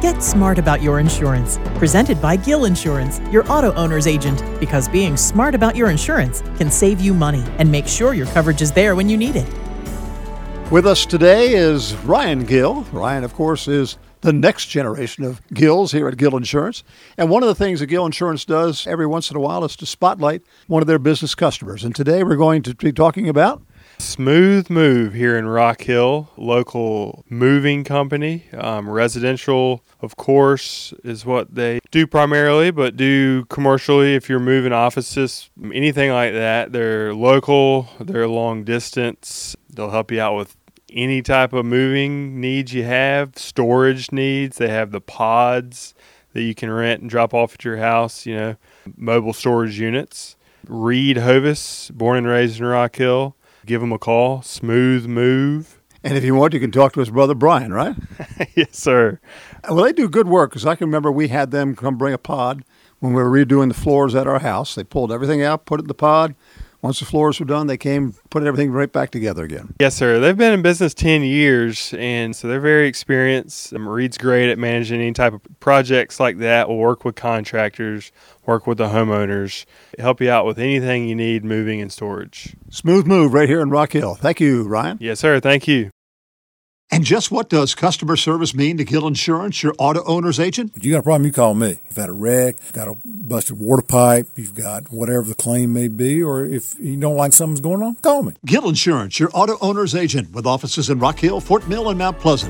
Get smart about your insurance. Presented by Gill Insurance, your auto owner's agent. Because being smart about your insurance can save you money and make sure your coverage is there when you need it. With us today is Ryan Gill. Ryan, of course, is the next generation of Gills here at Gill Insurance. And one of the things that Gill Insurance does every once in a while is to spotlight one of their business customers. And today we're going to be talking about Smooth Move here in Rock Hill, local moving company. Residential, of course, is what they do primarily, but do commercially if you're moving offices, anything like that. They're local, they're long distance. They'll help you out with any type of moving needs you have, storage needs. They have the pods that you can rent and drop off at your house, mobile storage units. Reed Hovis, born and raised in Rock Hill. Give them a call, Smooth Move. And if you want, you can talk to his brother, Brian, right? Yes, sir. Well, they do good work because I can remember we had them come bring a pod when we were redoing the floors at our house. They pulled everything out, put it in the pod. Once the floors were done, they came, put everything right back together again. Yes, sir. They've been in business 10 years, and so they're very experienced. Reed's great at managing any type of projects like that. We'll work with contractors, work with the homeowners, help you out with anything you need moving and storage. Smooth Move right here in Rock Hill. Thank you, Ryan. Yes, sir. Thank you. And just what does customer service mean to Gill Insurance, your auto owner's agent? If you got a problem, you call me. You've had a wreck, you've got a busted water pipe, you've got whatever the claim may be, or if you don't like something's going on, call me. Gill Insurance, your auto owner's agent, with offices in Rock Hill, Fort Mill, and Mount Pleasant.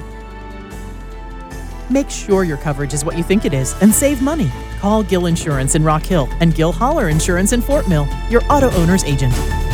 Make sure your coverage is what you think it is and save money. Call Gill Insurance in Rock Hill and Gill Holler Insurance in Fort Mill, your auto owner's agent.